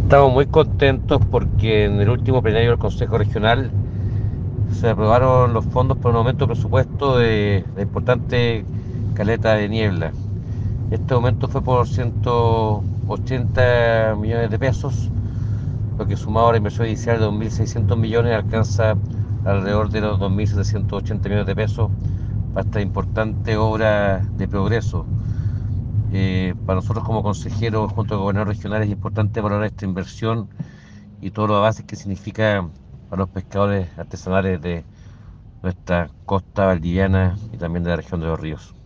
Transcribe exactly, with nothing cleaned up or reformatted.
Estamos muy contentos porque en el último plenario del Consejo Regional se aprobaron los fondos para un aumento de presupuesto de la importante caleta de Niebla. Este aumento fue por ciento ochenta millones de pesos, lo que sumado a la inversión inicial de dos mil seiscientos millones alcanza alrededor de los dos mil setecientos ochenta millones de pesos para esta importante obra de progreso. Eh, para nosotros como consejeros junto al gobernador regional es importante valorar esta inversión y todos los avances que significa para los pescadores artesanales de nuestra costa valdiviana y también de la región de los ríos.